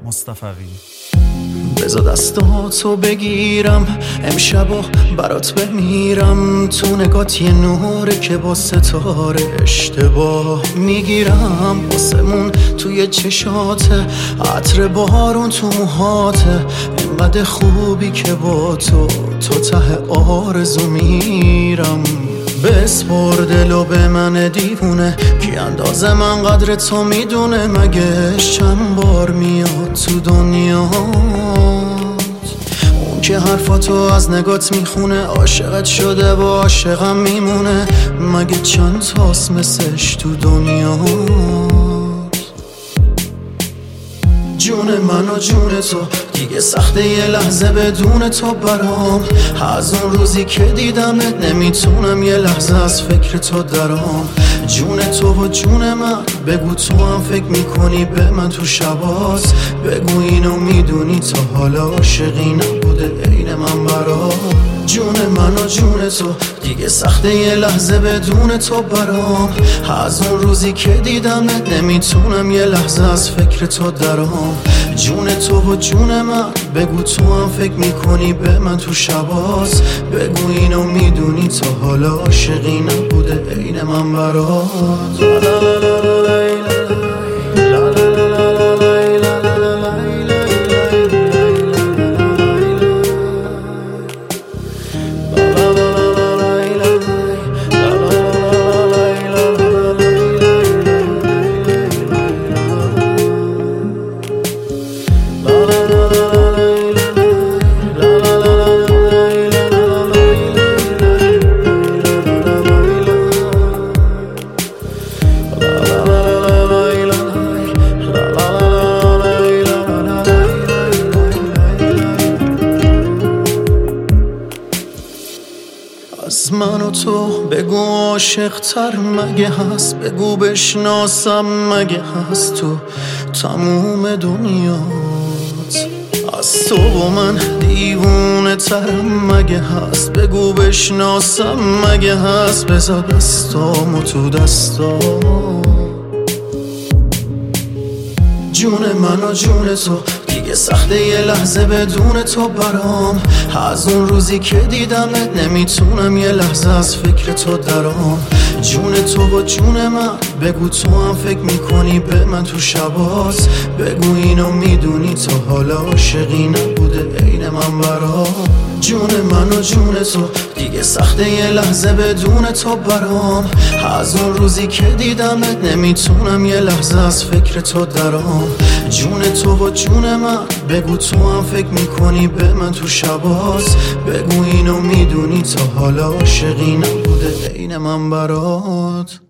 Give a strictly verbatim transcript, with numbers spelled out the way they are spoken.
مصطفوی. بذار دستاتو بگیرم امشب و برات بمیرم، تو نگات یه نوره که با ستاره اشتباه میگیرم، آسمون توی چشاته، عطر بارون تو موهاته، اینقدر خوبی که با تو تو ته آرزو میرم. بسپر دلو به من دیوونه، کی اندازه من قدر تو میدونه، مگه چند بار میاد تو دنیات اون که حرفاتو از نگات میخونه، عاشقت شده و عاشقم میمونه، مگه چند تاست مثلش تو دنیات. جون من و جون تو دیگه سخته یه لحظه بدون تو برام، از اون روزی که دیدمت نمیتونم یه لحظه از فکر تو درام. جون تو و جون من، بگو تو هم فکر میکنی به من تو شباست، بگو اینو میدونی تا حالا عاشقی نبوده عین من برات. جون من و جون تو دیگه سخته یه لحظه بدون تو برام، از اون روزی که دیدمت نمیتونم یه لحظه از فکر تو درام. جون تو و جون من، بگو تو هم فکر میکنی به من تو شباست، بگو اینو میدونی تا حالا عاشقی نبوده عین من برات. از من و تو بگو عاشق تر مگه هست، بگو بشناسم مگه هست تو تموم دنیات. از تو و من دیوونه ترم مگه هست، بگو بشناسم مگه هست، بذار دستامو تو دستام. جون من و جون تو دیگه سخته یه لحظه بدون تو برام، از اون روزی که دیدمت نمیتونم یه لحظه از فکر تو درام. جون تو و جون من، بگو تو هم فکر میکنی به من تو شباست، بگو اینو میدونی تا حالا عاشقی نبوده عین من برات. جون من و جون تو دیگه سخته یه لحظه بدون تو برام، از اون روزی که دیدمت نمیتونم یه لحظه از فکر تو درام. جون تو و جون من، بگو تو هم فکر میکنی به من تو شباست، بگو اینو میدونی تا حالا عاشقی نبوده عین من برات.